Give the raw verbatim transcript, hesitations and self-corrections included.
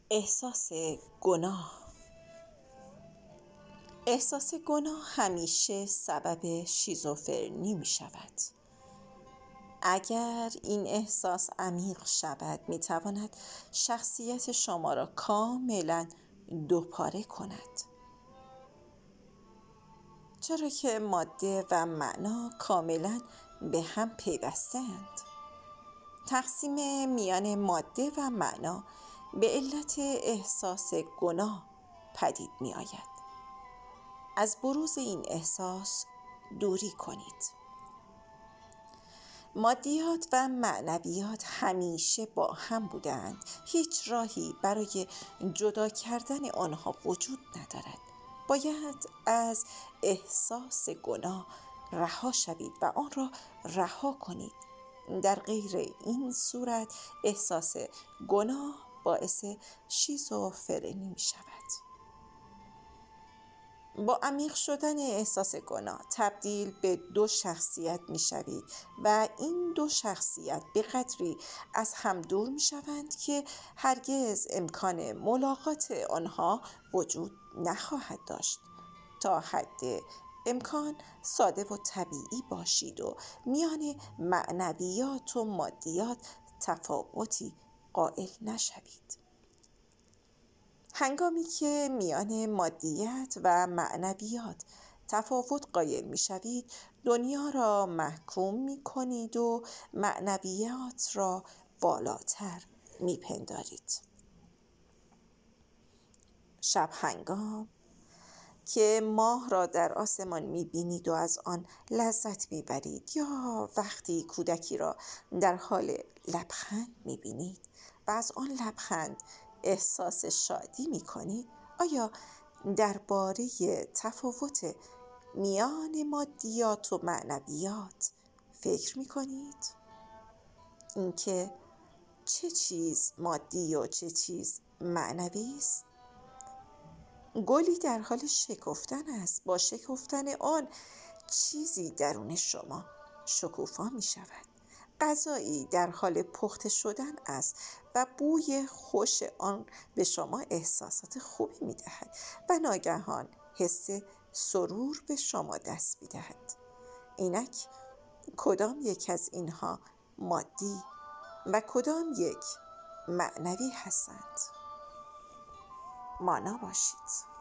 احساس گناه. احساس گناه همیشه سبب شیزوفرنی می شود. اگر این احساس عمیق شود می تواند شخصیت شما را کاملا دوپاره کند، چرا که ماده و معنا کاملا به هم پیوسته‌اند. تقسیم میان ماده و معنا به علت احساس گناه پدید می آید. از بروز این احساس دوری کنید. مادیات و معنویات همیشه با هم بودند. هیچ راهی برای جدا کردن آنها وجود ندارد. باید از احساس گناه رها شوید و آن را رها کنید. در غیر این صورت احساس گناه باعث شیزوفرنی می شود. با عمیق شدن احساس گناه تبدیل به دو شخصیت می شوید و این دو شخصیت به قدری از هم دور می شوند که هرگز امکان ملاقات آنها وجود نخواهد داشت. تا حد امکان ساده و طبیعی باشید و میان معنویات و مادیات تفاوتی قائل نشوید. هنگامی که میان مادیت و معنویات تفاوت قائل می شوید، دنیا را محکوم می کنید و معنویات را بالاتر می پندارید. شب هنگام که ماه را در آسمان می بینید و از آن لذت می برید، یا وقتی کودکی را در حال لبخند می بینید و از آن لبخند احساس شادی می کنید، آیا درباره تفاوت میان مادیات و معنویات فکر می کنید؟ اینکه چه چیز مادی و چه چیز معنوی است؟ گلی در حال شکفتن است. با شکفتن آن چیزی درون شما شکوفا می شود. غذایی در حال پخته شدن است و بوی خوش آن به شما احساسات خوبی می دهد و ناگهان حس سرور به شما دست می دهد. اینک کدام یک از اینها مادی و کدام یک معنوی هستند؟ مانا باشید.